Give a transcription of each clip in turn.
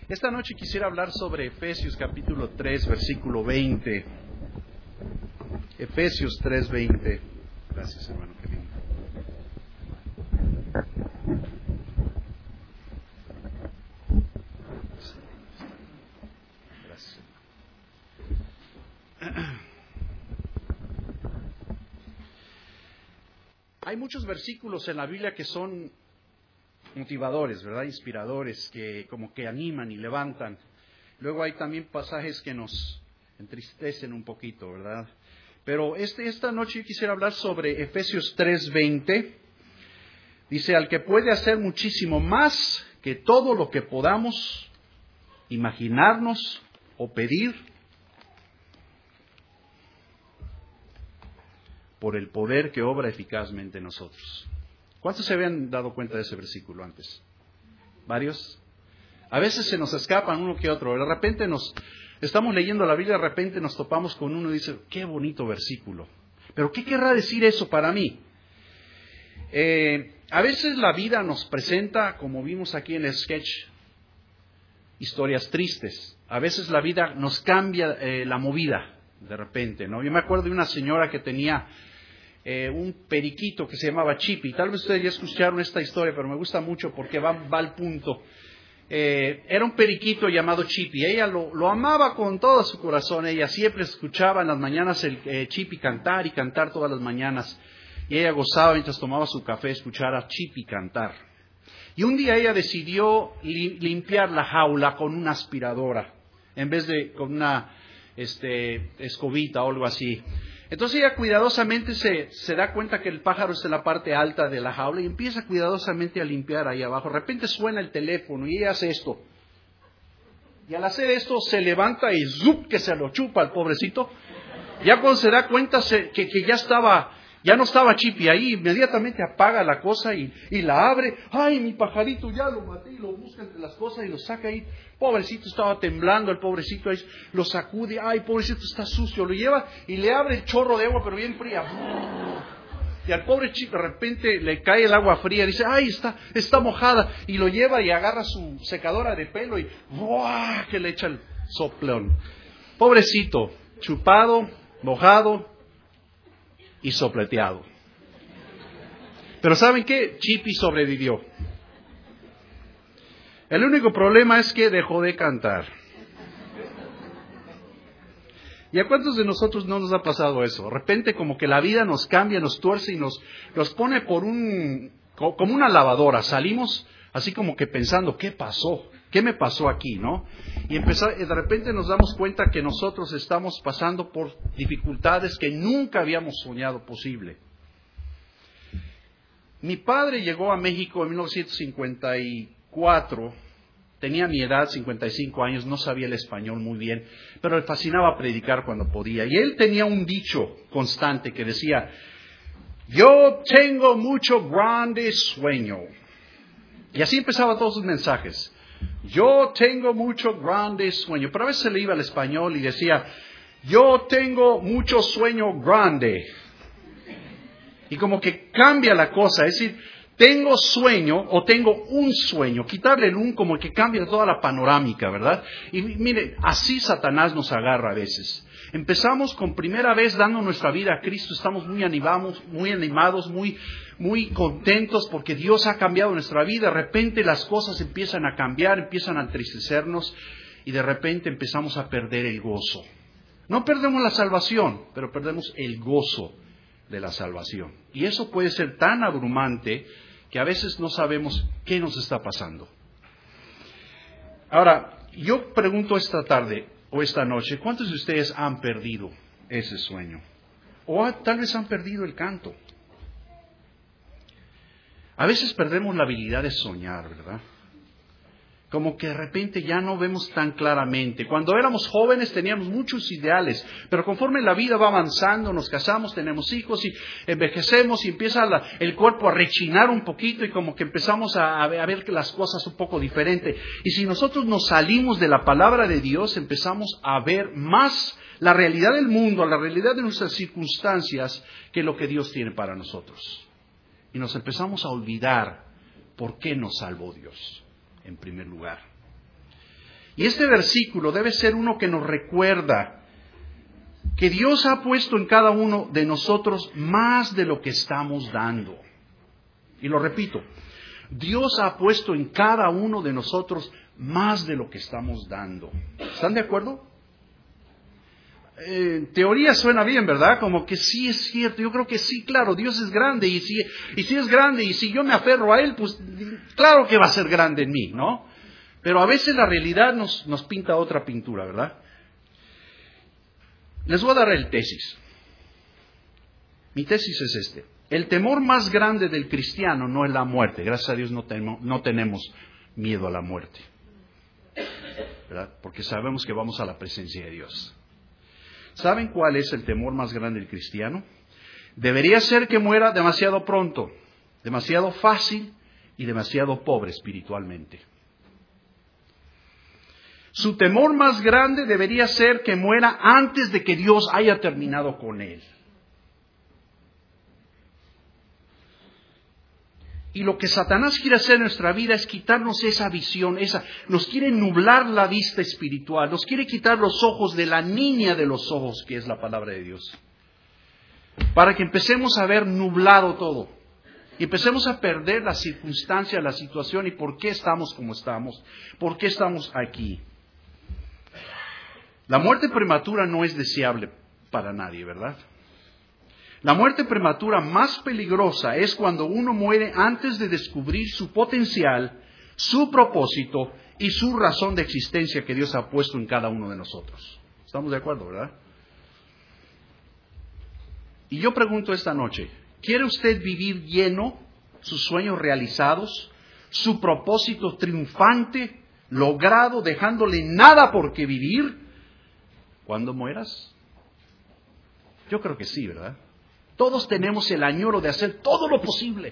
Esta noche quisiera hablar sobre Efesios capítulo 3, versículo 20. Efesios 3, 20. Gracias, hermano, qué lindo. Gracias. Hay muchos versículos en la Biblia que son motivadores, ¿verdad? Inspiradores, que como que animan y levantan. Luego hay también pasajes que nos entristecen un poquito, ¿verdad? Pero esta noche yo quisiera hablar sobre Efesios 3:20. Dice, al que puede hacer muchísimo más que todo lo que podamos imaginarnos o pedir, por el poder que obra eficazmente en nosotros. ¿Cuántos se habían dado cuenta de ese versículo antes? ¿Varios? A veces se nos escapan uno que otro. De repente estamos leyendo la Biblia, de repente nos topamos con uno y dice, qué bonito versículo. Pero ¿qué querrá decir eso para mí? A veces la vida nos presenta, como vimos aquí en el sketch, historias tristes. A veces la vida nos cambia la movida de repente, ¿no? Yo me acuerdo de una señora que tenía un periquito que se llamaba Chippy. Tal vez ustedes ya escucharon esta historia, pero me gusta mucho porque va al punto. Era un periquito llamado Chippy. Ella lo amaba con todo su corazón. Ella siempre escuchaba en las mañanas el Chippy cantar y cantar todas las mañanas. Y ella gozaba mientras tomaba su café escuchar a Chippy cantar. Y un día ella decidió limpiar la jaula con una aspiradora en vez de con una escobita o algo así. Entonces ella cuidadosamente se da cuenta que el pájaro está en la parte alta de la jaula y empieza cuidadosamente a limpiar ahí abajo. De repente suena el teléfono y ella hace esto. Y al hacer esto se levanta y ¡zup! Que se lo chupa al pobrecito. Ya cuando se da cuenta que ya no estaba Chippy ahí, inmediatamente apaga la cosa y la abre. ¡Ay, mi pajarito! Ya lo maté, y lo busca entre las cosas y lo saca ahí. Pobrecito, estaba temblando, el pobrecito ahí lo sacude. ¡Ay, pobrecito, está sucio! Lo lleva y le abre el chorro de agua, pero bien fría. Y al pobre Chippy de repente le cae el agua fría. Dice, ¡ay, está mojada! Y lo lleva y agarra su secadora de pelo y ¡buah! Que le echa el soplón. Pobrecito, chupado, mojado y sopleteado. Pero ¿saben qué? Chippy sobrevivió. El único problema es que dejó de cantar. ¿Y a cuántos de nosotros no nos ha pasado eso? De repente como que la vida nos cambia, nos tuerce y nos pone como una lavadora. Salimos así como que pensando, ¿qué pasó? ¿Qué me pasó aquí, no? Y de repente nos damos cuenta que nosotros estamos pasando por dificultades que nunca habíamos soñado posible. Mi padre llegó a México en 1954, tenía mi edad, 55 años, no sabía el español muy bien, pero le fascinaba predicar cuando podía. Y él tenía un dicho constante que decía, yo tengo mucho grande sueño. Y así empezaba todos sus mensajes. Yo tengo mucho grande sueño. Pero a veces se le iba al español y decía, yo tengo mucho sueño grande. Y como que cambia la cosa, es decir, tengo sueño o tengo un sueño. Quitarle el un como que cambia toda la panorámica, ¿verdad? Y mire, así Satanás nos agarra a veces. Empezamos con primera vez dando nuestra vida a Cristo, estamos muy animados, muy contentos porque Dios ha cambiado nuestra vida. De repente las cosas empiezan a cambiar, empiezan a entristecernos y de repente empezamos a perder el gozo. No perdemos la salvación, pero perdemos el gozo de la salvación. Y eso puede ser tan abrumante que a veces no sabemos qué nos está pasando. Ahora, yo pregunto esta tarde o esta noche, ¿cuántos de ustedes han perdido ese sueño? O tal vez han perdido el canto. A veces perdemos la habilidad de soñar, ¿verdad? Como que de repente ya no vemos tan claramente. Cuando éramos jóvenes teníamos muchos ideales, pero conforme la vida va avanzando, nos casamos, tenemos hijos y envejecemos y empieza el cuerpo a rechinar un poquito y como que empezamos a ver las cosas un poco diferente. Y si nosotros nos salimos de la palabra de Dios, empezamos a ver más la realidad del mundo, la realidad de nuestras circunstancias, que lo que Dios tiene para nosotros. Y nos empezamos a olvidar por qué nos salvó Dios. En primer lugar. Y este versículo debe ser uno que nos recuerda que Dios ha puesto en cada uno de nosotros más de lo que estamos dando. Y lo repito, Dios ha puesto en cada uno de nosotros más de lo que estamos dando. ¿Están de acuerdo? En teoría suena bien, ¿verdad? Como que sí es cierto. Yo creo que sí, claro, Dios es grande. Y si es grande y si yo me aferro a Él, pues claro que va a ser grande en mí, ¿no? Pero a veces la realidad nos pinta otra pintura, ¿verdad? Les voy a dar el tesis. Mi tesis es este. El temor más grande del cristiano no es la muerte. Gracias a Dios no tenemos miedo a la muerte, ¿verdad? Porque sabemos que vamos a la presencia de Dios. ¿Saben cuál es el temor más grande del cristiano? Debería ser que muera demasiado pronto, demasiado fácil y demasiado pobre espiritualmente. Su temor más grande debería ser que muera antes de que Dios haya terminado con él. Y lo que Satanás quiere hacer en nuestra vida es quitarnos esa visión, nos quiere nublar la vista espiritual, nos quiere quitar los ojos de la niña de los ojos, que es la palabra de Dios, para que empecemos a ver nublado todo, y empecemos a perder la circunstancia, la situación y por qué estamos como estamos, por qué estamos aquí. La muerte prematura no es deseable para nadie, ¿verdad? La muerte prematura más peligrosa es cuando uno muere antes de descubrir su potencial, su propósito y su razón de existencia que Dios ha puesto en cada uno de nosotros. ¿Estamos de acuerdo, verdad? Y yo pregunto esta noche, ¿quiere usted vivir lleno, sus sueños realizados, su propósito triunfante, logrado, dejándole nada por qué vivir cuando mueras? Yo creo que sí, ¿verdad? Todos tenemos el añoro de hacer todo lo posible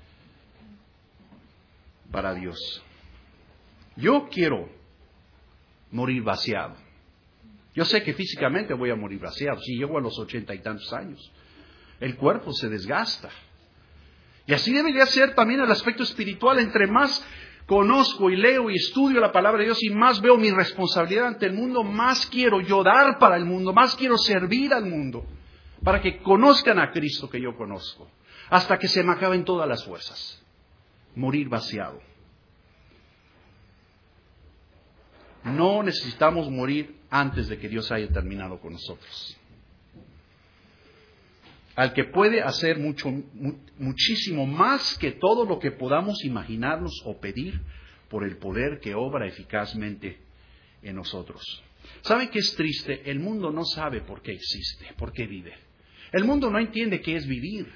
para Dios. Yo quiero morir vaciado. Yo sé que físicamente voy a morir vaciado. Si llego a los 80 y tantos años, el cuerpo se desgasta. Y así debería ser también el aspecto espiritual. Entre más conozco y leo y estudio la palabra de Dios y más veo mi responsabilidad ante el mundo, más quiero yo dar para el mundo, más quiero servir al mundo, para que conozcan a Cristo que yo conozco, hasta que se me acaben todas las fuerzas. Morir vaciado. No necesitamos morir antes de que Dios haya terminado con nosotros. Al que puede hacer muchísimo más que todo lo que podamos imaginarnos o pedir por el poder que obra eficazmente en nosotros. ¿Saben qué es triste? El mundo no sabe por qué existe, por qué vive. El mundo no entiende qué es vivir.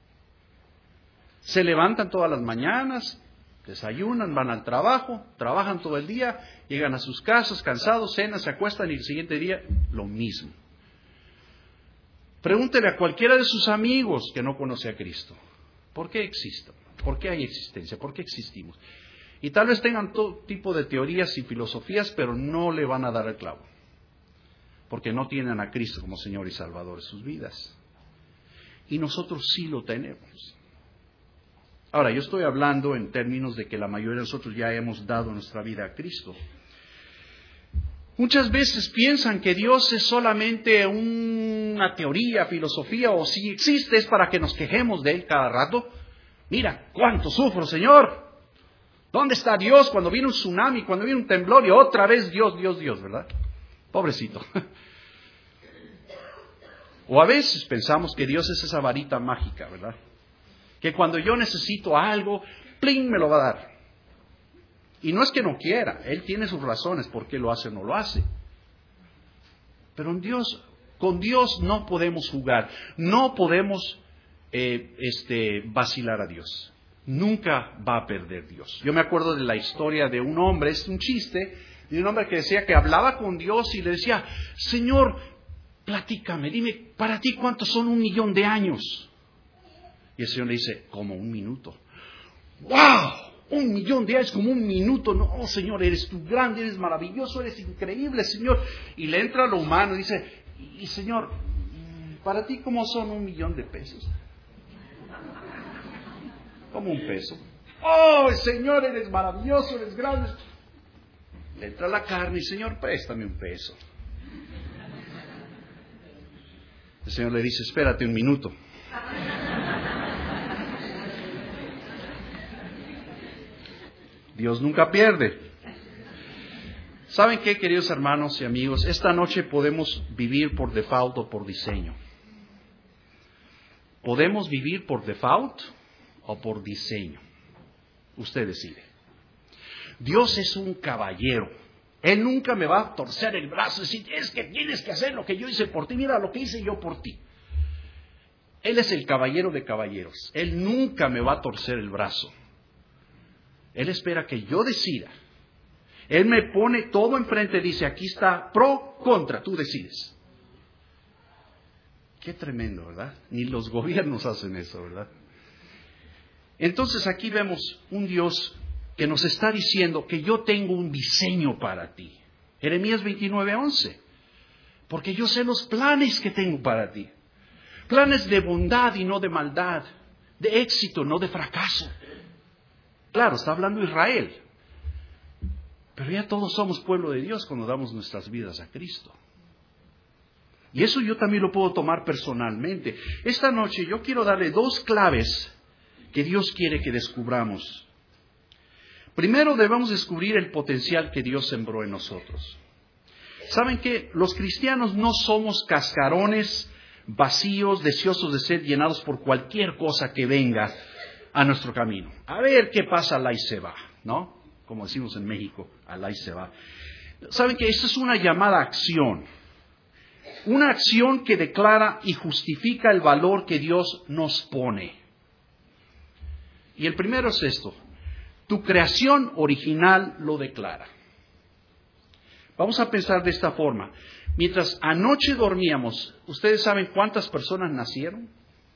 Se levantan todas las mañanas, desayunan, van al trabajo, trabajan todo el día, llegan a sus casas cansados, cenan, se acuestan y el siguiente día lo mismo. Pregúntele a cualquiera de sus amigos que no conoce a Cristo, ¿por qué existo? ¿Por qué hay existencia? ¿Por qué existimos? Y tal vez tengan todo tipo de teorías y filosofías, pero no le van a dar el clavo, porque no tienen a Cristo como Señor y Salvador de sus vidas. Y nosotros sí lo tenemos. Ahora, yo estoy hablando en términos de que la mayoría de nosotros ya hemos dado nuestra vida a Cristo. Muchas veces piensan que Dios es solamente una teoría, filosofía, o si existe es para que nos quejemos de Él cada rato. Mira, cuánto sufro, Señor. ¿Dónde está Dios cuando viene un tsunami, cuando viene un temblor y otra vez Dios, ¿verdad? Pobrecito. O a veces pensamos que Dios es esa varita mágica, ¿verdad? Que cuando yo necesito algo, ¡plin!, me lo va a dar. Y no es que no quiera, Él tiene sus razones por qué lo hace o no lo hace. Pero con Dios no podemos jugar, no podemos vacilar a Dios. Nunca va a perder Dios. Yo me acuerdo de la historia de un hombre, es un chiste, de un hombre que decía que hablaba con Dios y le decía, Señor, platícame, dime, para ti ¿cuántos son 1,000,000 de años? Y el Señor le dice, como 1 minuto. ¡Wow! 1,000,000 de años como 1 minuto. No, Señor, eres tú grande, eres maravilloso, eres increíble, Señor. Y le entra lo humano y dice, y Señor, ¿para ti cómo son 1,000,000 de pesos? Como 1 peso. ¡Oh, Señor, eres maravilloso, eres grande! Le entra la carne y, Señor, préstame un peso. El Señor le dice, espérate un minuto. Dios nunca pierde. ¿Saben qué, queridos hermanos y amigos? Esta noche podemos vivir por default o por diseño. ¿Podemos vivir por default o por diseño? Usted decide. Dios es un caballero. Él nunca me va a torcer el brazo y decir, es que tienes que hacer lo que yo hice por ti. Mira lo que hice yo por ti. Él es el caballero de caballeros. Él nunca me va a torcer el brazo. Él espera que yo decida. Él me pone todo enfrente y dice, aquí está pro, contra, tú decides. Qué tremendo, ¿verdad? Ni los gobiernos hacen eso, ¿verdad? Entonces aquí vemos un Dios que nos está diciendo que yo tengo un diseño para ti. Jeremías 29:11. Porque yo sé los planes que tengo para ti. Planes de bondad y no de maldad. De éxito, no de fracaso. Claro, está hablando Israel. Pero ya todos somos pueblo de Dios cuando damos nuestras vidas a Cristo. Y eso yo también lo puedo tomar personalmente. Esta noche yo quiero darle 2 claves que Dios quiere que descubramos. Primero debemos descubrir el potencial que Dios sembró en nosotros. ¿Saben qué? Los cristianos no somos cascarones vacíos, deseosos de ser llenados por cualquier cosa que venga a nuestro camino. A ver qué pasa, alá y se va, ¿no? Como decimos en México, alá y se va. ¿Saben qué? Esta es una llamada a acción. Una acción que declara y justifica el valor que Dios nos pone. Y el primero es esto. Tu creación original lo declara. Vamos a pensar de esta forma. Mientras anoche dormíamos, ¿ustedes saben cuántas personas nacieron?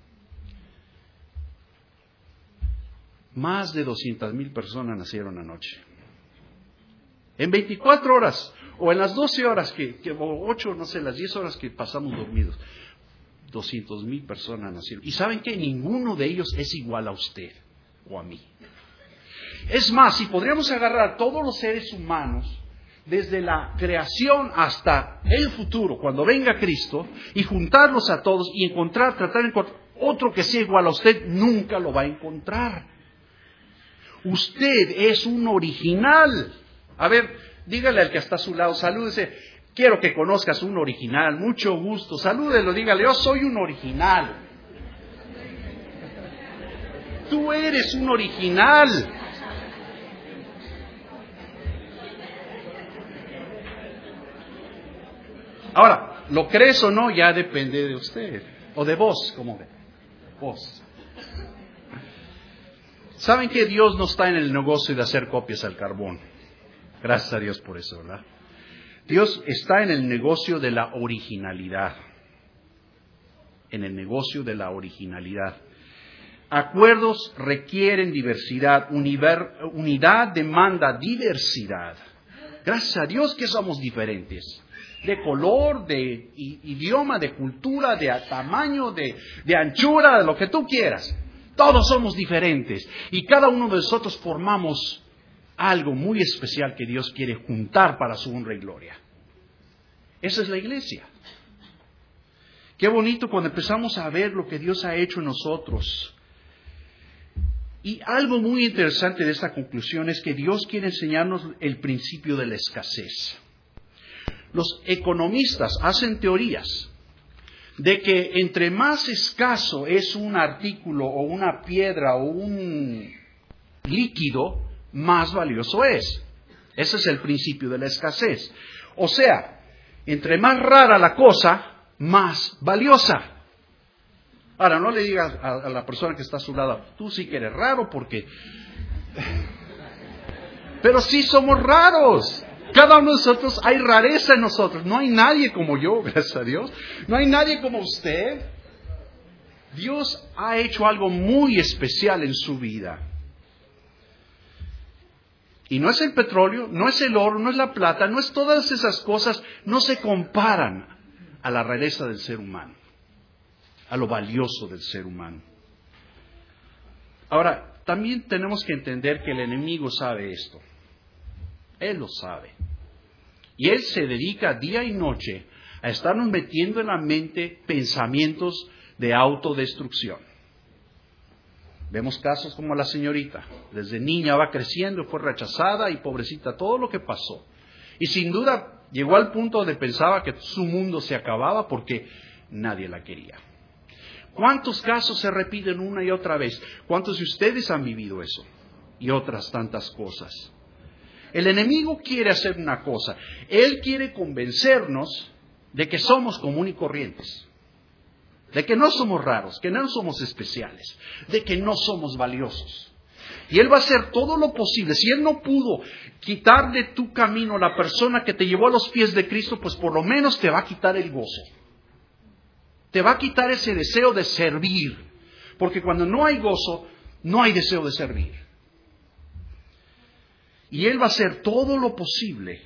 Más de 200,000 personas nacieron anoche. En 24 horas, o en las 12 horas, o 8, no sé, las 10 horas que pasamos dormidos, 200,000 personas nacieron. ¿Y saben qué? Ninguno de ellos es igual a usted o a mí. Es más, si podríamos agarrar a todos los seres humanos, desde la creación hasta el futuro, cuando venga Cristo, y juntarlos a todos y tratar de encontrar otro que sea igual a usted, nunca lo va a encontrar. Usted es un original. A ver, dígale al que está a su lado, salúdese. Quiero que conozcas un original, mucho gusto. Salúdelo, dígale, yo soy un original. Tú eres un original. Ahora, ¿lo crees o no? Ya depende de usted. O de vos, como ve. Vos. ¿Saben que Dios no está en el negocio de hacer copias al carbón? Gracias a Dios por eso, ¿verdad? Dios está en el negocio de la originalidad. En el negocio de la originalidad. Acuerdos requieren diversidad. Unidad demanda diversidad. Gracias a Dios que somos diferentes. De color, de idioma, de cultura, de tamaño, de anchura, de lo que tú quieras. Todos somos diferentes y cada uno de nosotros formamos algo muy especial que Dios quiere juntar para su honra y gloria. Esa es la iglesia. Qué bonito cuando empezamos a ver lo que Dios ha hecho en nosotros. Y algo muy interesante de esta conclusión es que Dios quiere enseñarnos el principio de la escasez. Los economistas hacen teorías de que entre más escaso es un artículo o una piedra o un líquido, más valioso es. Ese es el principio de la escasez. O sea, entre más rara la cosa, más valiosa. Ahora, no le digas a la persona que está a su lado, tú sí que eres raro porque... Pero sí somos raros. Cada uno de nosotros hay rareza en nosotros. No hay nadie como yo, gracias a Dios. No hay nadie como usted. Dios ha hecho algo muy especial en su vida. Y no es el petróleo, no es el oro, no es la plata, no es todas esas cosas, no se comparan a la rareza del ser humano, a lo valioso del ser humano. Ahora, también tenemos que entender que el enemigo sabe esto. Él lo sabe. Y él se dedica día y noche a estarnos metiendo en la mente pensamientos de autodestrucción. Vemos casos como la señorita. Desde niña va creciendo, fue rechazada y pobrecita todo lo que pasó. Y sin duda llegó al punto donde pensaba que su mundo se acababa porque nadie la quería. ¿Cuántos casos se repiten una y otra vez? ¿Cuántos de ustedes han vivido eso? Y otras tantas cosas. El enemigo quiere hacer una cosa. Él quiere convencernos de que somos común y corrientes. De que no somos raros, que no somos especiales, de que no somos valiosos. Y Él va a hacer todo lo posible. Si Él no pudo quitar de tu camino la persona que te llevó a los pies de Cristo, pues por lo menos te va a quitar el gozo. Te va a quitar ese deseo de servir. Porque cuando no hay gozo, no hay deseo de servir. Y Él va a hacer todo lo posible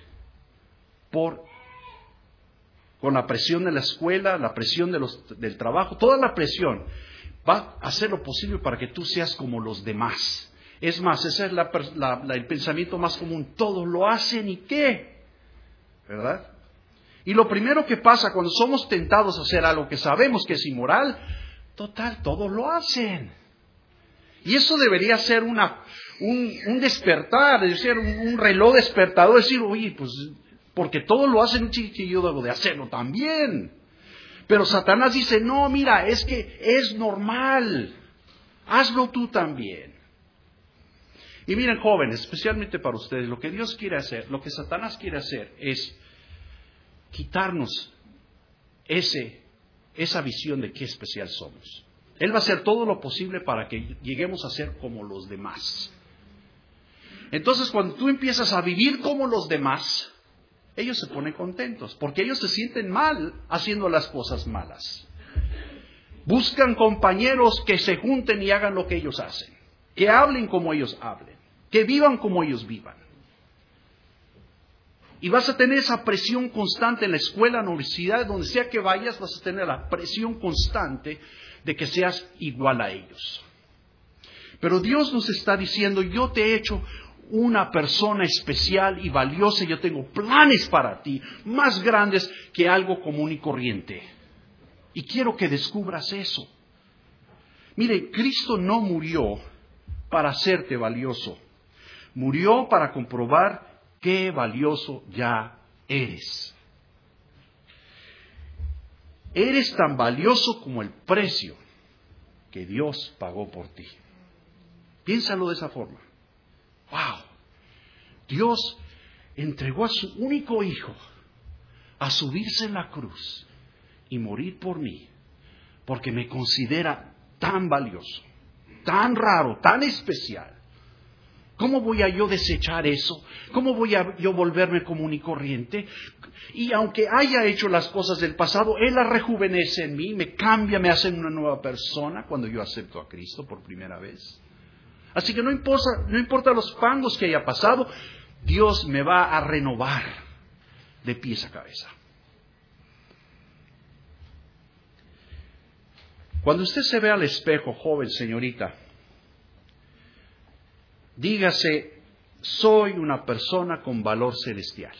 con la presión de la escuela, la presión del trabajo, toda la presión, va a hacer lo posible para que tú seas como los demás. Es más, ese es el pensamiento más común. Todos lo hacen y ¿qué? ¿Verdad? Y lo primero que pasa cuando somos tentados a hacer algo que sabemos que es inmoral, total, todos lo hacen. Y eso debería ser un despertar, es decir, un reloj despertador, decir, oye, pues porque todos lo hacen, y yo debo de hacerlo también. Pero Satanás dice, no, mira, es que es normal, hazlo tú también. Y miren, jóvenes, especialmente para ustedes, lo que Dios quiere hacer, lo que Satanás quiere hacer es quitarnos esa visión de qué especial somos. Él va a hacer todo lo posible para que lleguemos a ser como los demás. Entonces, cuando tú empiezas a vivir como los demás, ellos se ponen contentos, porque ellos se sienten mal haciendo las cosas malas. Buscan compañeros que se junten y hagan lo que ellos hacen, que hablen como ellos hablen, que vivan como ellos vivan. Y vas a tener esa presión constante en la escuela, en la universidad, donde sea que vayas, vas a tener la presión constante de que seas igual a ellos. Pero Dios nos está diciendo, yo te he hecho una persona especial y valiosa, yo tengo planes para ti, más grandes que algo común y corriente. Y quiero que descubras eso. Mire, Cristo no murió para hacerte valioso. Murió para comprobar qué valioso ya eres. Eres tan valioso como el precio que Dios pagó por ti. Piénsalo de esa forma. ¡Wow! Dios entregó a su único hijo a subirse en la cruz y morir por mí, porque me considera tan valioso, tan raro, tan especial. ¿Cómo voy a yo desechar eso? ¿Cómo voy a yo volverme común y corriente? Y aunque haya hecho las cosas del pasado, Él las rejuvenece en mí, me cambia, me hace una nueva persona cuando yo acepto a Cristo por primera vez. Así que no importa los pangos que haya pasado, Dios me va a renovar de pies a cabeza. Cuando usted se ve al espejo, joven, señorita, dígase, soy una persona con valor celestial.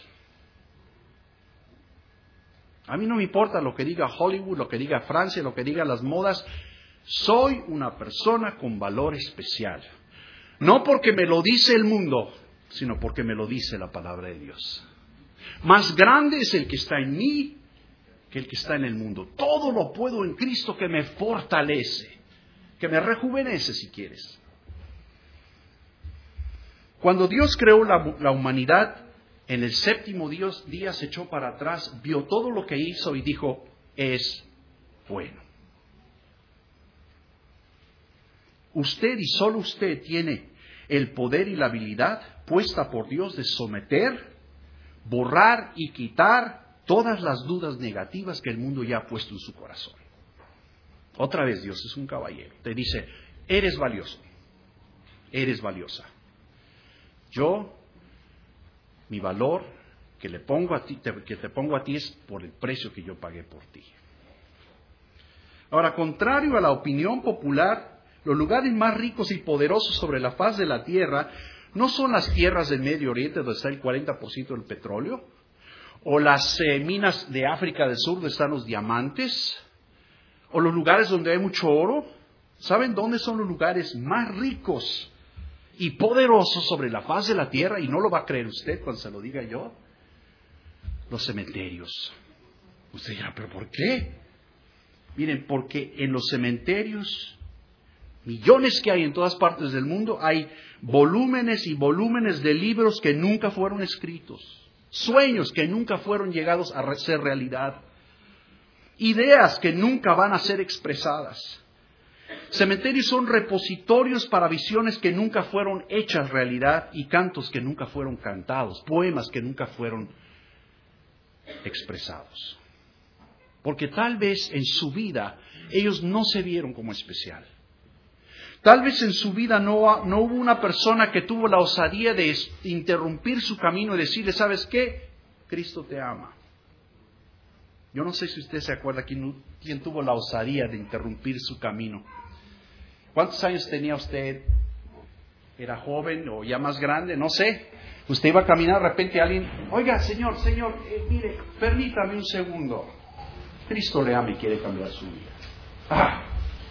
A mí no me importa lo que diga Hollywood, lo que diga Francia, lo que diga las modas. Soy una persona con valor especial. No porque me lo dice el mundo, sino porque me lo dice la palabra de Dios. Más grande es el que está en mí que el que está en el mundo. Todo lo puedo en Cristo que me fortalece, que me rejuvenece si quieres. Cuando Dios creó la humanidad, en el séptimo día se echó para atrás, vio todo lo que hizo y dijo, es bueno. Usted y solo usted tiene el poder y la habilidad puesta por Dios de someter, borrar y quitar todas las dudas negativas que el mundo ya ha puesto en su corazón. Otra vez Dios es un caballero. Te dice, eres valioso, eres valiosa. Yo, mi valor que te pongo a ti es por el precio que yo pagué por ti. Ahora, contrario a la opinión popular, los lugares más ricos y poderosos sobre la faz de la tierra no son las tierras del Medio Oriente donde está el 40% del petróleo, o las minas de África del Sur donde están los diamantes, o los lugares donde hay mucho oro. ¿Saben dónde son los lugares más ricos y poderosos sobre la faz de la tierra? Y no lo va a creer usted cuando se lo diga yo. Los cementerios. Usted dirá, ¿pero por qué? Miren, porque en los cementerios, millones que hay en todas partes del mundo, hay volúmenes y volúmenes de libros que nunca fueron escritos, sueños que nunca fueron llegados a ser realidad, ideas que nunca van a ser expresadas. Cementerios son repositorios para visiones que nunca fueron hechas realidad y cantos que nunca fueron cantados, poemas que nunca fueron expresados. Porque tal vez en su vida ellos no se vieron como especial. Tal vez en su vida no hubo una persona que tuvo la osadía de interrumpir su camino y decirle, ¿sabes qué? Cristo te ama. Yo no sé si usted se acuerda quién tuvo la osadía de interrumpir su camino. ¿Cuántos años tenía usted? ¿Era joven o ya más grande? No sé. Usted iba a caminar, de repente alguien, oiga, señor, mire, permítame un segundo. Cristo le ama y quiere cambiar su vida.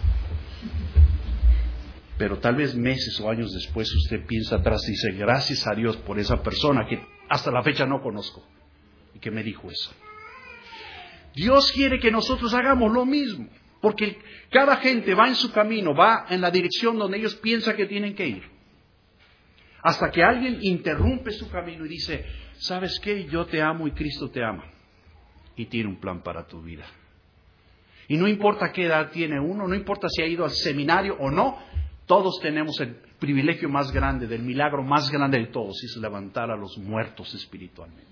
Pero tal vez meses o años después usted piensa atrás y dice, gracias a Dios por esa persona que hasta la fecha no conozco y que me dijo eso. Dios quiere que nosotros hagamos lo mismo, porque cada gente va en su camino, va en la dirección donde ellos piensan que tienen que ir. Hasta que alguien interrumpe su camino y dice, ¿sabes qué? Yo te amo y Cristo te ama. Y tiene un plan para tu vida. Y no importa qué edad tiene uno, no importa si ha ido al seminario o no, todos tenemos el privilegio más grande, del milagro más grande de todos, es levantar a los muertos espiritualmente.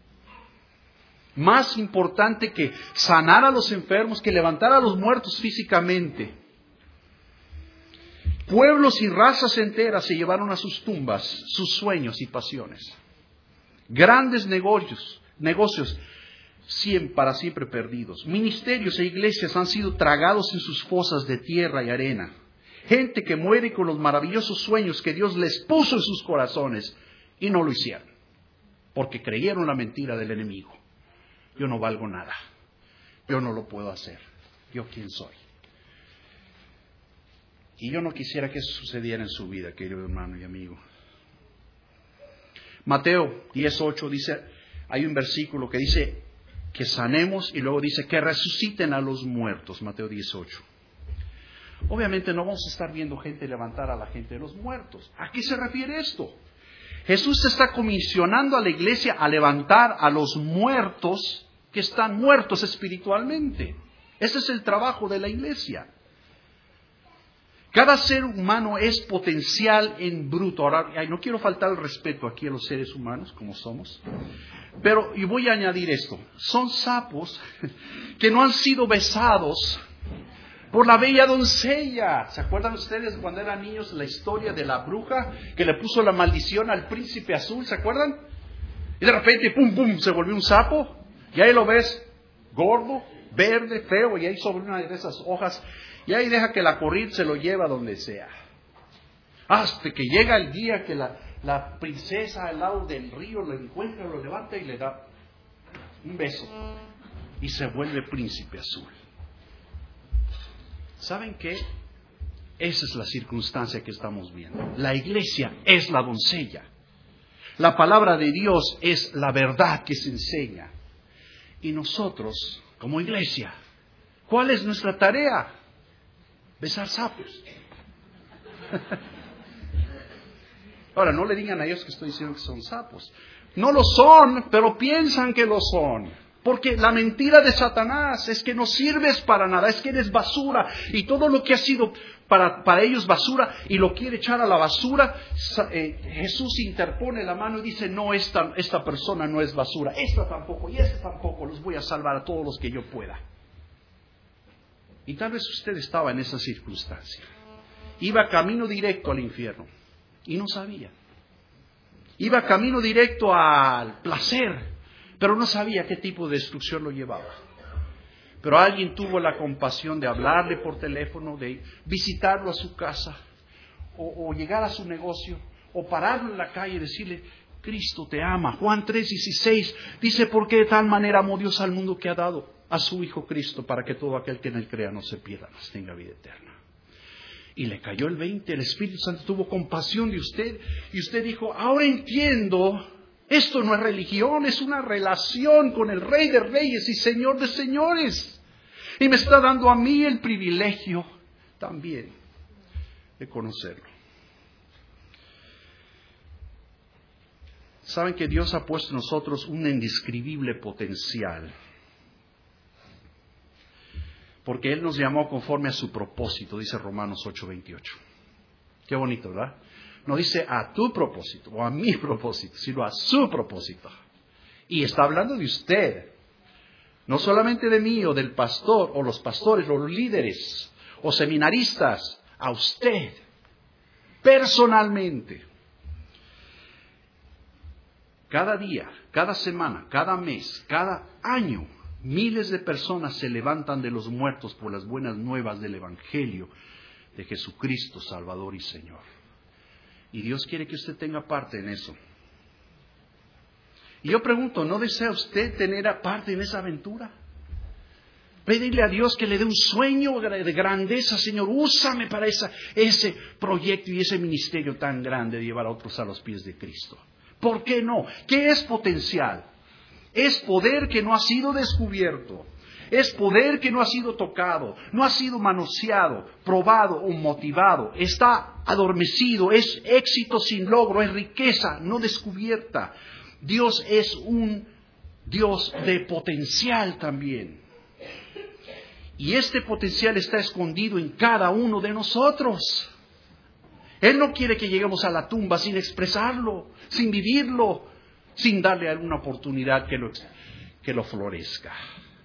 Más importante que sanar a los enfermos, que levantar a los muertos físicamente. Pueblos y razas enteras se llevaron a sus tumbas sus sueños y pasiones. Grandes negocios para siempre perdidos. Ministerios e iglesias han sido tragados en sus fosas de tierra y arena. Gente que muere con los maravillosos sueños que Dios les puso en sus corazones y no lo hicieron, porque creyeron la mentira del enemigo. Yo no valgo nada. Yo no lo puedo hacer. ¿Yo quién soy? Y yo no quisiera que eso sucediera en su vida, querido hermano y amigo. Mateo 10:8 dice, hay un versículo que dice que sanemos y luego dice que resuciten a los muertos. Mateo 10:8. Obviamente no vamos a estar viendo gente levantar a la gente de los muertos. ¿A qué se refiere esto? Jesús está comisionando a la iglesia a levantar a los muertos que están muertos espiritualmente. Ese es el trabajo de la iglesia. Cada ser humano es potencial en bruto. Ahora, no quiero faltar el respeto aquí a los seres humanos como somos, pero y voy a añadir esto. Son sapos que no han sido besados por la bella doncella. ¿Se acuerdan ustedes cuando eran niños la historia de la bruja que le puso la maldición al príncipe azul? ¿Se acuerdan? Y de repente, pum, pum, se volvió un sapo. Y ahí lo ves, gordo, verde, feo, y ahí sobre una de esas hojas. Y ahí deja que la corriente se lo lleva donde sea. Hasta que llega el día que la princesa al lado del río lo encuentra, lo levanta y le da un beso. Y se vuelve príncipe azul. ¿Saben qué? Esa es la circunstancia que estamos viendo. La iglesia es la doncella. La palabra de Dios es la verdad que se enseña. Y nosotros, como iglesia, ¿cuál es nuestra tarea? Besar sapos. Ahora, no le digan a ellos que estoy diciendo que son sapos. No lo son, pero piensan que lo son. Porque la mentira de Satanás es que no sirves para nada, es que eres basura. Y todo lo que ha sido para ellos basura y lo quiere echar a la basura, Jesús interpone la mano y dice, no, esta persona no es basura, esta tampoco y esta tampoco, los voy a salvar a todos los que yo pueda. Y tal vez usted estaba en esa circunstancia. Iba camino directo al infierno y no sabía. Iba camino directo al placer, pero no sabía qué tipo de destrucción lo llevaba. Pero alguien tuvo la compasión de hablarle por teléfono, de visitarlo a su casa, o llegar a su negocio, o pararlo en la calle y decirle, Cristo te ama. Juan 3:16 dice, porque de tal manera amó Dios al mundo que ha dado a su Hijo Cristo, para que todo aquel que en él crea no se pierda, mas tenga vida eterna. Y le cayó el 20, el Espíritu Santo tuvo compasión de usted, y usted dijo, ahora entiendo, esto no es religión, es una relación con el Rey de Reyes y Señor de Señores. Y me está dando a mí el privilegio también de conocerlo. Saben que Dios ha puesto en nosotros un indescribible potencial, porque Él nos llamó conforme a su propósito, dice Romanos 8:28. Qué bonito, ¿verdad? No dice a tu propósito o a mi propósito, sino a su propósito. Y está hablando de usted, no solamente de mí o del pastor o los pastores o los líderes o seminaristas, a usted, personalmente. Cada día, cada semana, cada mes, cada año, miles de personas se levantan de los muertos por las buenas nuevas del Evangelio de Jesucristo, Salvador y Señor. Y Dios quiere que usted tenga parte en eso. Y yo pregunto, ¿no desea usted tener parte en esa aventura? Pedirle a Dios que le dé un sueño de grandeza. Señor, úsame para ese proyecto y ese ministerio tan grande de llevar a otros a los pies de Cristo. ¿Por qué no? ¿Qué es potencial? Es poder que no ha sido descubierto. Es poder que no ha sido tocado, no ha sido manoseado, probado o motivado. Está adormecido, es éxito sin logro, es riqueza no descubierta. Dios es un Dios de potencial también. Y este potencial está escondido en cada uno de nosotros. Él no quiere que lleguemos a la tumba sin expresarlo, sin vivirlo, sin darle alguna oportunidad que lo florezca.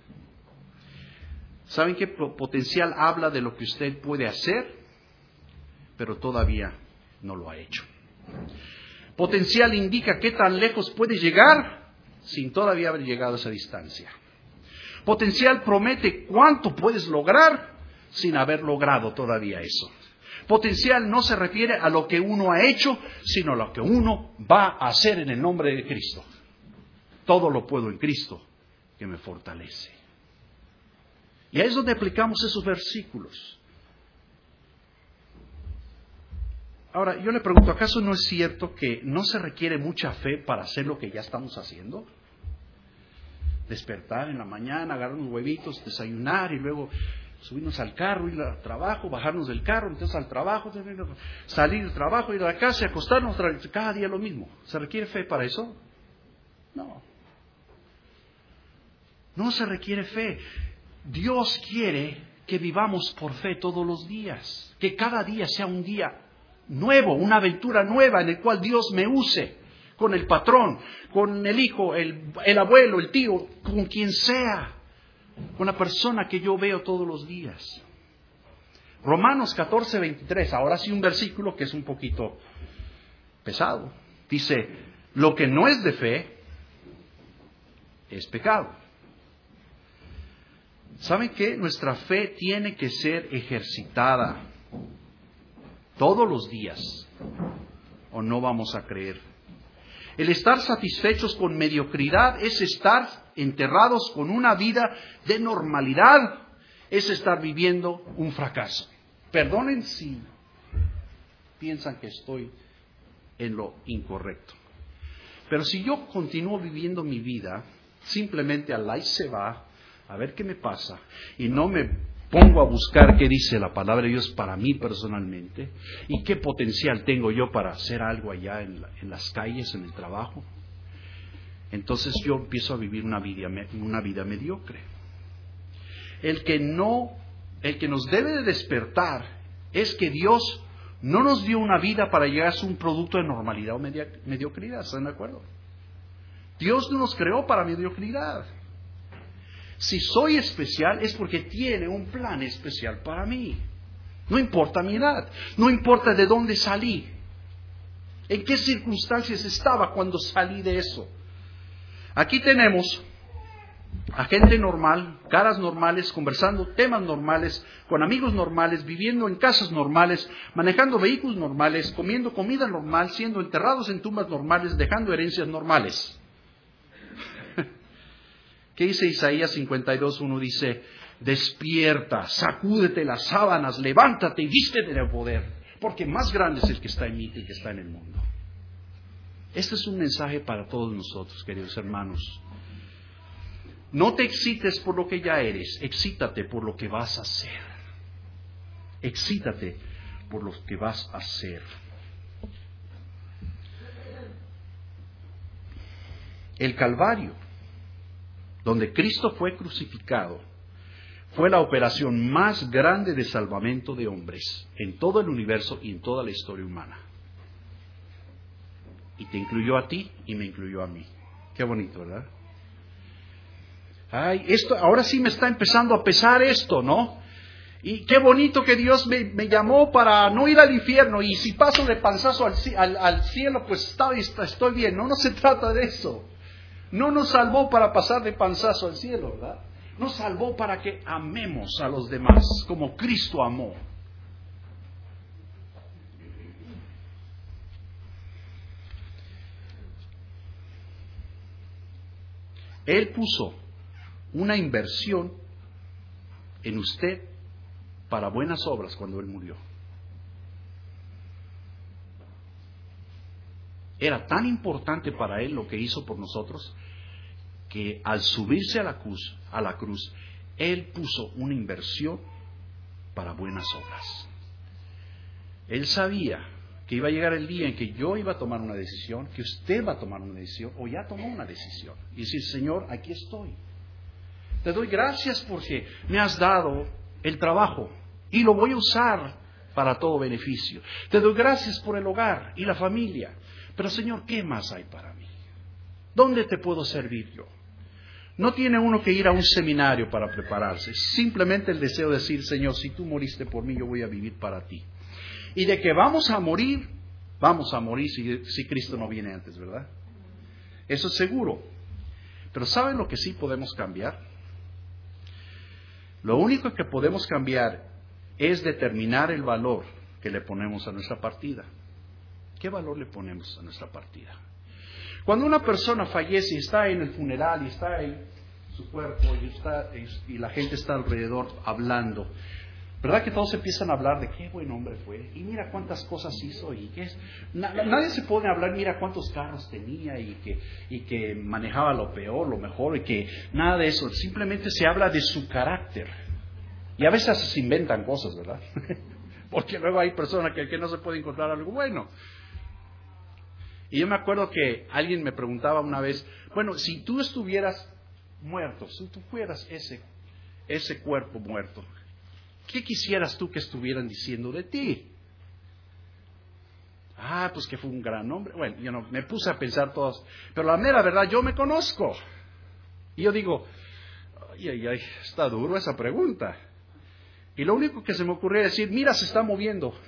¿Saben qué? Potencial habla de lo que usted puede hacer, pero todavía no lo ha hecho. Potencial indica qué tan lejos puede llegar sin todavía haber llegado a esa distancia. Potencial promete cuánto puedes lograr sin haber logrado todavía eso. Potencial no se refiere a lo que uno ha hecho, sino a lo que uno va a hacer en el nombre de Cristo. Todo lo puedo en Cristo que me fortalece. Y ahí es donde aplicamos esos versículos. Ahora, yo le pregunto, ¿acaso no es cierto que no se requiere mucha fe para hacer lo que ya estamos haciendo? Despertar en la mañana, agarrar unos huevitos, desayunar y luego subirnos al carro, ir al trabajo, bajarnos del carro, entonces al trabajo, salir del trabajo, ir a la casa y acostarnos, cada día lo mismo. ¿Se requiere fe para eso? No. No se requiere fe. Dios quiere que vivamos por fe todos los días, que cada día sea un día nuevo, una aventura nueva en el cual Dios me use con el patrón, con el hijo, el abuelo, el tío, con quien sea, con la persona que yo veo todos los días. Romanos 14:23, ahora sí un versículo que es un poquito pesado. Dice, lo que no es de fe es pecado. ¿Saben qué? Nuestra fe tiene que ser ejercitada todos los días, o no vamos a creer. El estar satisfechos con mediocridad es estar enterrados con una vida de normalidad, es estar viviendo un fracaso. Perdonen si piensan que estoy en lo incorrecto. Pero si yo continúo viviendo mi vida, simplemente al ahí se va, a ver qué me pasa, y no me pongo a buscar qué dice la palabra de Dios para mí personalmente, y qué potencial tengo yo para hacer algo allá en las calles, en el trabajo, entonces yo empiezo a vivir una vida mediocre. El que nos debe de despertar es que Dios no nos dio una vida para llegar a ser un producto de normalidad o mediocridad, ¿están de acuerdo? Dios no nos creó para mediocridad. Si soy especial es porque tiene un plan especial para mí. No importa mi edad, no importa de dónde salí, en qué circunstancias estaba cuando salí de eso. Aquí tenemos a gente normal, caras normales, conversando temas normales, con amigos normales, viviendo en casas normales, manejando vehículos normales, comiendo comida normal, siendo enterrados en tumbas normales, dejando herencias normales. ¿Qué dice Isaías 52:1? Dice, despierta, sacúdete las sábanas, levántate y vístete de poder, porque más grande es el que está en mí que el que está en el mundo. Este es un mensaje para todos nosotros, queridos hermanos. No te excites por lo que ya eres, excítate por lo que vas a ser. Excítate por lo que vas a ser. El Calvario, donde Cristo fue crucificado, fue la operación más grande de salvamento de hombres en todo el universo y en toda la historia humana. Y te incluyó a ti y me incluyó a mí. Qué bonito, ¿verdad? Ay, esto, ahora sí me está empezando a pesar esto, ¿no? Y qué bonito que Dios me llamó para no ir al infierno, y si paso de panzazo al cielo, pues estoy bien. No se trata de eso. No nos salvó para pasar de panzazo al cielo, ¿verdad? Nos salvó para que amemos a los demás como Cristo amó. Él puso una inversión en usted para buenas obras cuando Él murió. Era tan importante para Él lo que hizo por nosotros, que al subirse a la cruz, Él puso una inversión para buenas obras. Él sabía que iba a llegar el día en que yo iba a tomar una decisión, que usted va a tomar una decisión, o ya tomó una decisión, y decir, Señor, aquí estoy. Te doy gracias porque me has dado el trabajo y lo voy a usar para todo beneficio. Te doy gracias por el hogar y la familia. Pero Señor, ¿qué más hay para mí? ¿Dónde te puedo servir yo? No tiene uno que ir a un seminario para prepararse. Simplemente el deseo de decir, Señor, si tú moriste por mí, yo voy a vivir para ti. Y de que vamos a morir si Cristo no viene antes, ¿verdad? Eso es seguro. Pero ¿saben lo que sí podemos cambiar? Lo único que podemos cambiar es determinar el valor que le ponemos a nuestra partida. ¿Qué valor le ponemos a nuestra partida? Cuando una persona fallece y está en el funeral y está en su cuerpo y la gente está alrededor hablando, ¿verdad que todos empiezan a hablar de qué buen hombre fue? Y mira cuántas cosas hizo y qué es. Nadie se pone a hablar, mira cuántos carros tenía y que manejaba lo peor, lo mejor, y que nada de eso. Simplemente se habla de su carácter. Y a veces se inventan cosas, ¿verdad? Porque luego hay personas que no se puede encontrar algo bueno. Y yo me acuerdo que alguien me preguntaba una vez, bueno, si tú estuvieras muerto, si tú fueras ese cuerpo muerto, ¿qué quisieras tú que estuvieran diciendo de ti? Pues que fue un gran hombre. Bueno, yo no, me puse a pensar todas, pero la mera verdad, yo me conozco. Y yo digo, ay, está duro esa pregunta. Y lo único que se me ocurrió decir, mira, se está moviendo.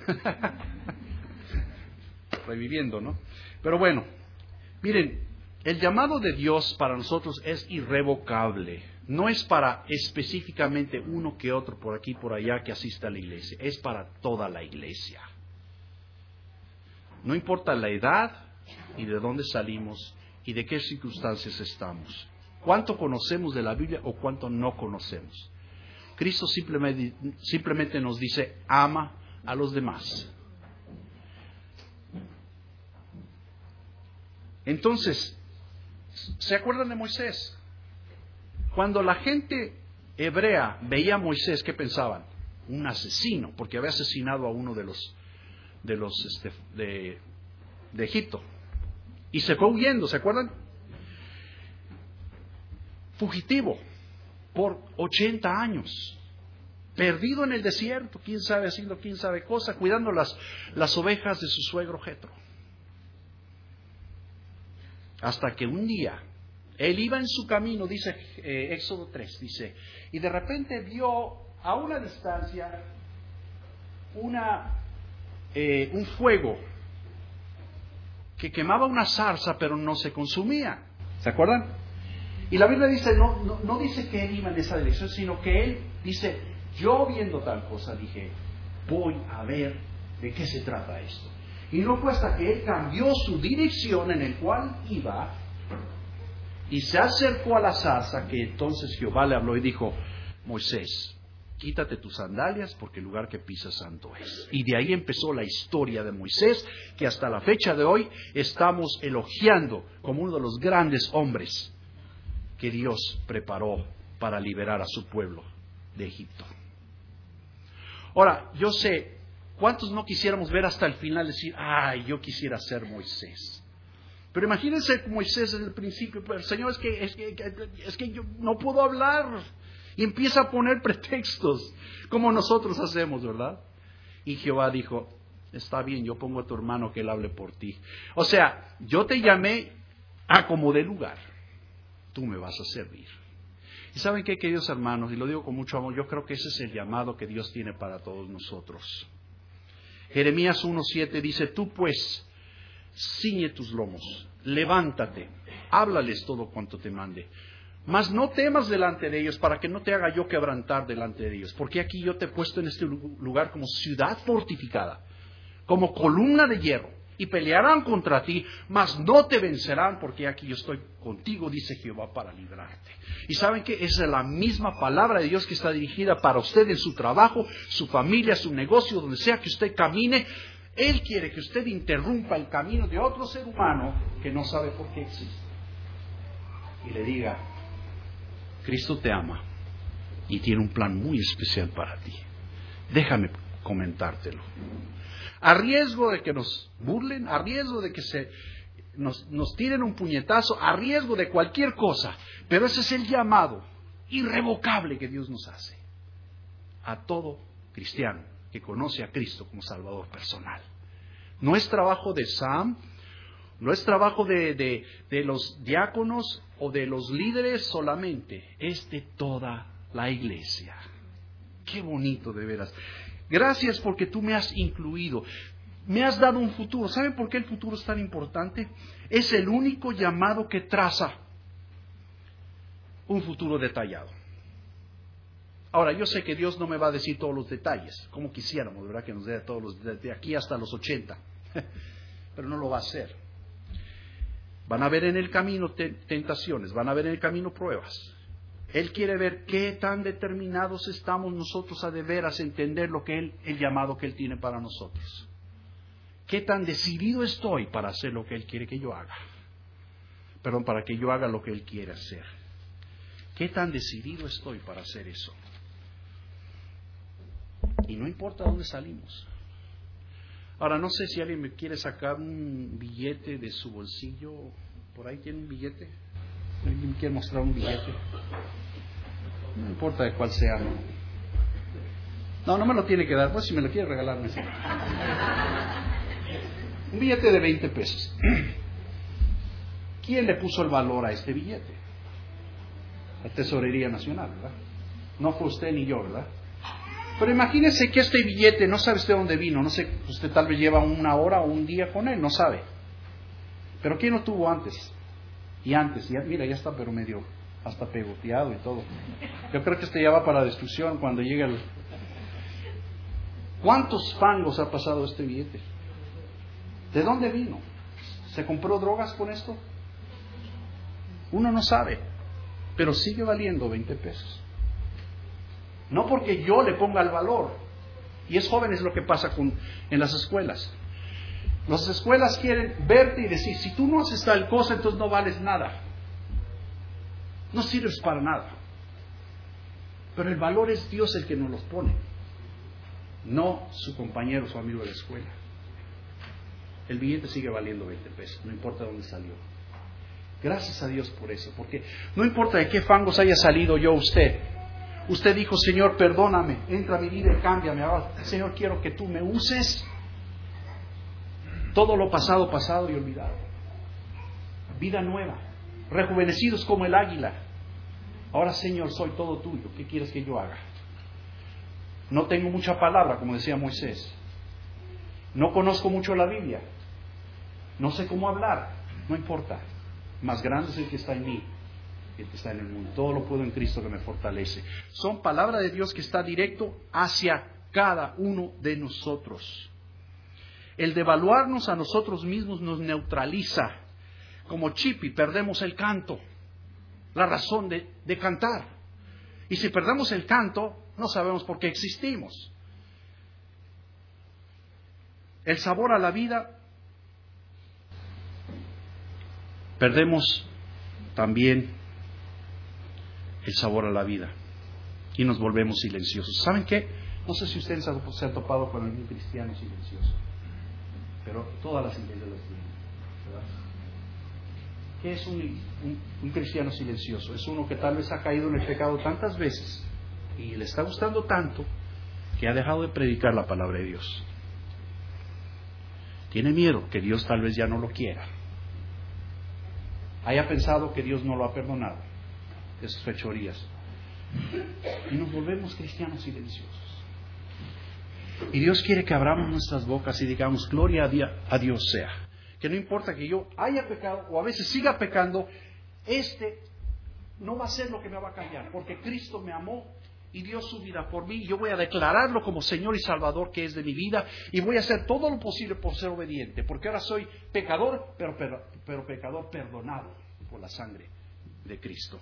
Reviviendo, ¿no? Pero bueno, miren, el llamado de Dios para nosotros es irrevocable. No es para específicamente uno que otro por aquí por allá que asista a la iglesia. Es para toda la iglesia. No importa la edad y de dónde salimos y de qué circunstancias estamos. Cuánto conocemos de la Biblia o cuánto no conocemos. Cristo simplemente nos dice, ama a los demás. Entonces, ¿se acuerdan de Moisés? Cuando la gente hebrea veía a Moisés, ¿qué pensaban? Un asesino, porque había asesinado a uno de Egipto. Y se fue huyendo, ¿se acuerdan? Fugitivo por 80 años. Perdido en el desierto, quién sabe haciendo quién sabe cosa, cuidando las ovejas de su suegro Jetro. Hasta que un día, él iba en su camino, dice Éxodo 3, dice, y de repente vio a una distancia un fuego que quemaba una zarza, pero no se consumía. ¿Se acuerdan? Y la Biblia dice, no dice que él iba en esa dirección, sino que él dice, yo viendo tal cosa dije, voy a ver de qué se trata esto. Y no fue hasta que él cambió su dirección en el cual iba y se acercó a la zarza que entonces Jehová le habló y dijo, Moisés, quítate tus sandalias porque el lugar que pisas santo es. Y de ahí empezó la historia de Moisés, que hasta la fecha de hoy estamos elogiando como uno de los grandes hombres que Dios preparó para liberar a su pueblo de Egipto. Ahora, yo sé, ¿cuántos no quisiéramos ver hasta el final decir, ay, yo quisiera ser Moisés? Pero imagínense Moisés en el principio, pero Señor, es que yo no puedo hablar. Y empieza a poner pretextos, como nosotros hacemos, ¿verdad? Y Jehová dijo, está bien, yo pongo a tu hermano que él hable por ti. O sea, yo te llamé a como de lugar, tú me vas a servir. Y ¿saben qué, queridos hermanos? Y lo digo con mucho amor, yo creo que ese es el llamado que Dios tiene para todos nosotros. Jeremías 1:7 dice, tú pues, ciñe tus lomos, levántate, háblales todo cuanto te mande. Mas no temas delante de ellos, para que no te haga yo quebrantar delante de ellos. Porque aquí yo te he puesto en este lugar como ciudad fortificada, como columna de hierro. Y pelearán contra ti, mas no te vencerán, porque aquí yo estoy contigo, dice Jehová, para librarte. Y saben que esa es la misma palabra de Dios que está dirigida para usted en su trabajo, su familia, su negocio, donde sea que usted camine. Él quiere que usted interrumpa el camino de otro ser humano que no sabe por qué existe. Y le diga, Cristo te ama y tiene un plan muy especial para ti. Déjame comentártelo. A riesgo de que nos burlen, a riesgo de que nos tiren un puñetazo, a riesgo de cualquier cosa. Pero ese es el llamado irrevocable que Dios nos hace a todo cristiano que conoce a Cristo como Salvador personal. No es trabajo de Sam, no es trabajo de los diáconos o de los líderes solamente, es de toda la iglesia. Qué bonito, de veras. Gracias porque tú me has incluido, me has dado un futuro. ¿Saben por qué el futuro es tan importante? Es el único llamado que traza un futuro detallado. Ahora, yo sé que Dios no me va a decir todos los detalles, como quisiéramos, ¿verdad? Que nos dé todos los de aquí hasta los 80, pero no lo va a hacer. Van a haber en el camino tentaciones, van a haber en el camino pruebas. Él quiere ver qué tan determinados estamos nosotros a de veras entender lo que el llamado que Él tiene para nosotros. Qué tan decidido estoy para hacer lo que Él quiere que yo haga. Perdón, para que yo haga lo que Él quiere hacer. Qué tan decidido estoy para hacer eso. Y no importa dónde salimos. Ahora, no sé si alguien me quiere sacar un billete de su bolsillo. ¿Por ahí tiene un billete? ¿Alguien me quiere mostrar un billete? No importa de cuál sea. No me lo tiene que dar. Pues si me lo quiere regalar, me sirve. Un billete de 20 pesos. ¿Quién le puso el valor a este billete? La Tesorería Nacional, ¿verdad? No fue usted ni yo, ¿verdad? Pero imagínese que este billete, no sabe usted dónde vino, no sé, usted tal vez lleva una hora o un día con él, no sabe. Pero ¿quién lo tuvo antes? Y antes, mira, ya está, pero medio hasta pegoteado y todo. Yo creo que este ya va para la destrucción cuando llegue el... ¿Cuántos fangos ha pasado este billete? ¿De dónde vino? ¿Se compró drogas con esto? Uno no sabe, pero sigue valiendo 20 pesos. No porque yo le ponga el valor. Y es jóvenes lo que pasa en las escuelas. Las escuelas quieren verte y decir, si tú no haces tal cosa, entonces no vales nada. No sirves para nada. Pero el valor es Dios el que nos los pone. No su compañero, su amigo de la escuela. El billete sigue valiendo 20 pesos, no importa dónde salió. Gracias a Dios por eso, porque no importa de qué fangos haya salido yo usted. Usted dijo, Señor, perdóname, entra a mi vida y cámbiame. Ahora, Señor, quiero que tú me uses. Todo lo pasado, pasado y olvidado. Vida nueva, rejuvenecidos como el águila. Ahora, Señor, soy todo tuyo. ¿Qué quieres que yo haga? No tengo mucha palabra, como decía Moisés. No conozco mucho la Biblia. No sé cómo hablar. No importa. Más grande es el que está en mí que está en el mundo. Todo lo puedo en Cristo que me fortalece. Son palabra de Dios que está directo hacia cada uno de nosotros. El devaluarnos a nosotros mismos nos neutraliza. Como Chippy perdemos el canto, la razón de cantar. Y si perdemos el canto, no sabemos por qué existimos. El sabor a la vida, perdemos también el sabor a la vida y nos volvemos silenciosos. ¿Saben qué? No sé si ustedes se han topado con algún cristiano silencioso, pero todas las iglesias las tienen, ¿verdad? ¿Qué es un cristiano silencioso? Es uno que tal vez ha caído en el pecado tantas veces y le está gustando tanto que ha dejado de predicar la palabra de Dios. Tiene miedo que Dios tal vez ya no lo quiera. Haya pensado que Dios no lo ha perdonado de sus fechorías. Y nos volvemos cristianos silenciosos. Y Dios quiere que abramos nuestras bocas y digamos, gloria a Dios sea. Que no importa que yo haya pecado o a veces siga pecando, no va a ser lo que me va a cambiar, porque Cristo me amó y dio su vida por mí. Yo voy a declararlo como Señor y Salvador que es de mi vida y voy a hacer todo lo posible por ser obediente, porque ahora soy pecador, pero pecador perdonado por la sangre de Cristo.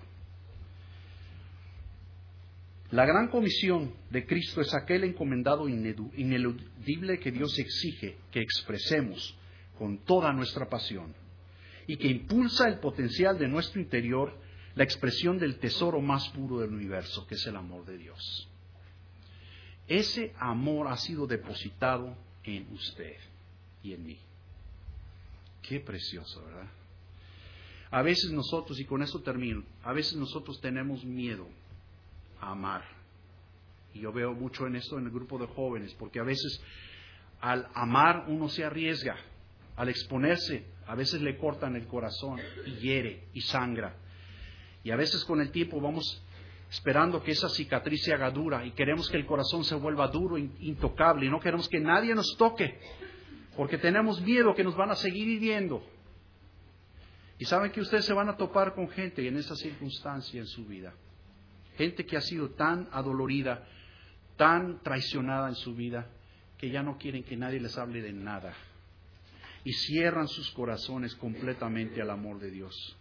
La gran comisión de Cristo es aquel encomendado ineludible que Dios exige que expresemos con toda nuestra pasión y que impulsa el potencial de nuestro interior, la expresión del tesoro más puro del universo, que es el amor de Dios. Ese amor ha sido depositado en usted y en mí. Qué precioso, ¿verdad? A veces nosotros, y con eso termino, a veces nosotros tenemos miedo a amar. Y yo veo mucho en esto en el grupo de jóvenes, porque a veces al amar uno se arriesga, al exponerse, a veces le cortan el corazón y hiere y sangra. Y a veces con el tiempo vamos esperando que esa cicatriz se haga dura y queremos que el corazón se vuelva duro, intocable, y no queremos que nadie nos toque, porque tenemos miedo que nos van a seguir hiriendo. Y saben que ustedes se van a topar con gente en esa circunstancia en su vida. Gente que ha sido tan adolorida, tan traicionada en su vida, que ya no quieren que nadie les hable de nada. Y cierran sus corazones completamente al amor de Dios.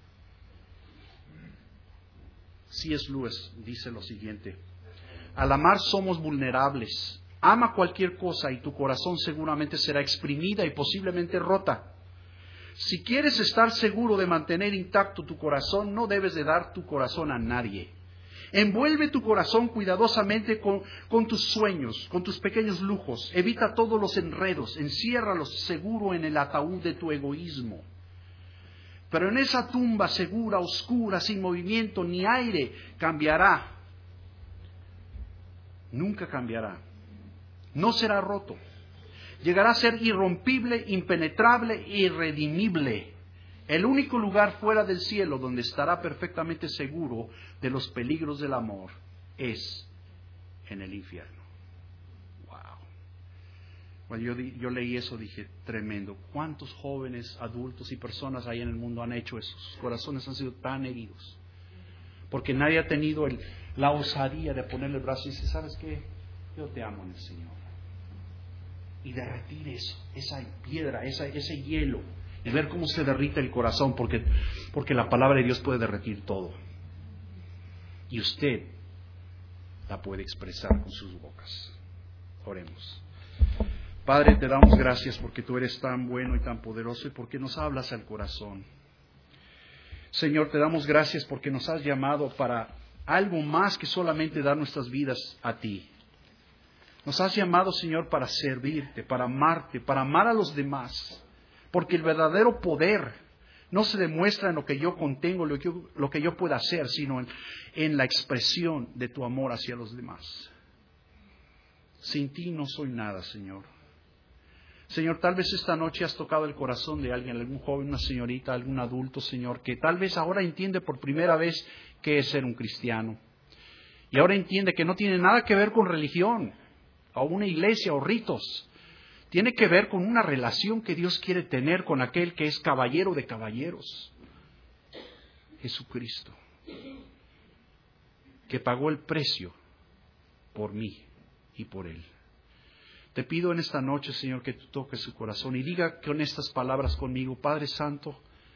C.S. Lewis dice lo siguiente: al amar somos vulnerables. Ama cualquier cosa y tu corazón seguramente será exprimida y posiblemente rota. Si quieres estar seguro de mantener intacto tu corazón, no debes de dar tu corazón a nadie. Envuelve tu corazón cuidadosamente con tus sueños, con tus pequeños lujos. Evita todos los enredos, enciérralos seguro en el ataúd de tu egoísmo. Pero en esa tumba segura, oscura, sin movimiento ni aire, cambiará. Nunca cambiará. No será roto. Llegará a ser irrompible, impenetrable, irredimible. El único lugar fuera del cielo donde estará perfectamente seguro de los peligros del amor es en el infierno. Wow. Cuando yo leí eso dije, tremendo. ¿Cuántos jóvenes, adultos y personas hay en el mundo han hecho eso? Sus corazones han sido tan heridos. Porque nadie ha tenido la osadía de ponerle el brazo y decir, ¿sabes qué? Yo te amo en el Señor. Y derretir eso, esa piedra, ese hielo. Y ver cómo se derrite el corazón, porque la palabra de Dios puede derretir todo. Y usted la puede expresar con sus bocas. Oremos. Padre, te damos gracias porque tú eres tan bueno y tan poderoso y porque nos hablas al corazón. Señor, te damos gracias porque nos has llamado para algo más que solamente dar nuestras vidas a ti. Nos has llamado, Señor, para servirte, para amarte, para amar a los demás. Porque el verdadero poder no se demuestra en lo que yo contengo, lo que yo pueda hacer, sino en la expresión de tu amor hacia los demás. Sin ti no soy nada, Señor. Señor, tal vez esta noche has tocado el corazón de alguien, algún joven, una señorita, algún adulto, Señor, que tal vez ahora entiende por primera vez qué es ser un cristiano. Y ahora entiende que no tiene nada que ver con religión, o una iglesia, o ritos. Tiene que ver con una relación que Dios quiere tener con aquel que es caballero de caballeros, Jesucristo. que pagó el precio por mí y por él. Te pido en esta noche, Señor, que tú toques su corazón y diga con estas palabras conmigo: Padre Santo,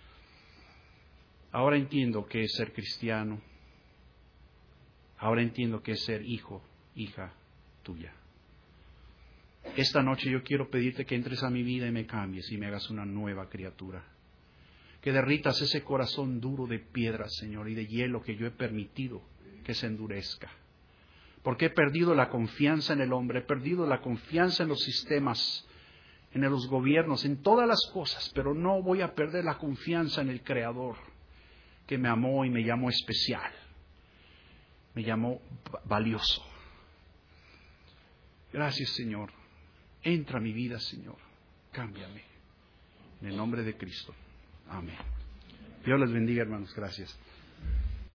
ahora entiendo qué es ser cristiano. Ahora entiendo qué es ser hijo, hija tuya. Esta noche yo quiero pedirte que entres a mi vida y me cambies y me hagas una nueva criatura. Que derritas ese corazón duro de piedra, Señor, y de hielo que yo he permitido que se endurezca. Porque he perdido la confianza en el hombre, he perdido la confianza en los sistemas, en los gobiernos, en todas las cosas, pero no voy a perder la confianza en el Creador, que me amó y me llamó especial, me llamó valioso. Gracias, Señor. Entra a mi vida, Señor. Cámbiame. En el nombre de Cristo. Amén. Dios les bendiga, hermanos. Gracias.